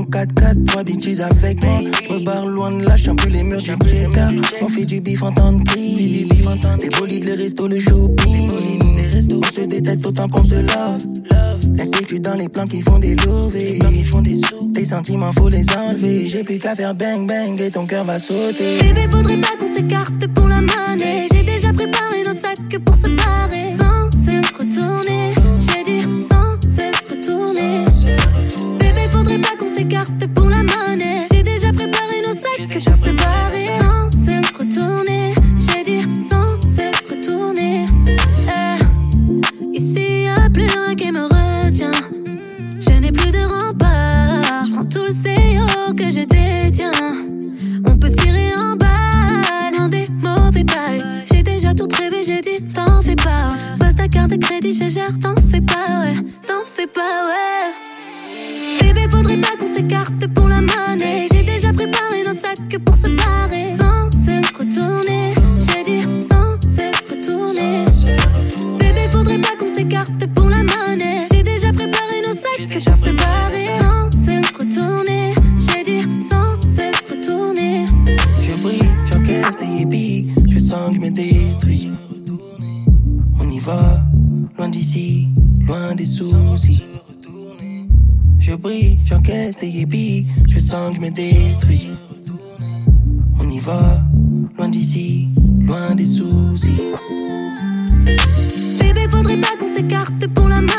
4x4, 3 bitches avec moi. Me barre loin de là, j'sens plus les murs du checker. On fait du bif en temps de crise. Les bolides, les restos, le shopping. On se déteste autant qu'on se love. Insécu dans les plans qui font des lovés. Tes sentiments faut les enlever. J'ai plus qu'à faire bang bang et ton cœur va sauter. Bébé, faudrait pas qu'on s'écarte pour la monnaie. J'ai déjà préparé nos sacs pour se barrer. Sans se retourner, j'ai dit sans se retourner. Bébé, faudrait pas qu'on s'écarte pour la monnaie. J'ai déjà préparé nos sacs pour se barrer. Sans se retourner, j'ai dit sans se retourner. Ici y'a plus rien qui me retient. Je n'ai plus de rempart. Je prends tout le CEO que je détiens. On peut se tirer en balle dans des mauvais bails. J'ai déjà tout prévu, j'ai dit t'en fais pas. Passe ta carte de crédit, je gère, t'en fais pas, ouais. T'en fais pas, ouais. Bébé, faudrait pas qu'on s'écarte pour la monnaie. J'ai déjà préparé nos sacs pour se barrer. Sans se retourner, j'ai dit sans se retourner. Bébé, faudrait pas qu'on s'écarte pour la monnaie. J'ai déjà préparé nos sacs pour se barrer. Sans se retourner, j'ai dit sans se retourner. Je brille, j'encaisse des épis. Je sens que je me détruis. On y va, loin d'ici, loin des soucis. Je brille, j'encaisse des épis. Je sens que je me détruis. On y va, loin d'ici, loin des soucis. Bébé, faudrait pas qu'on s'écarte pour la main.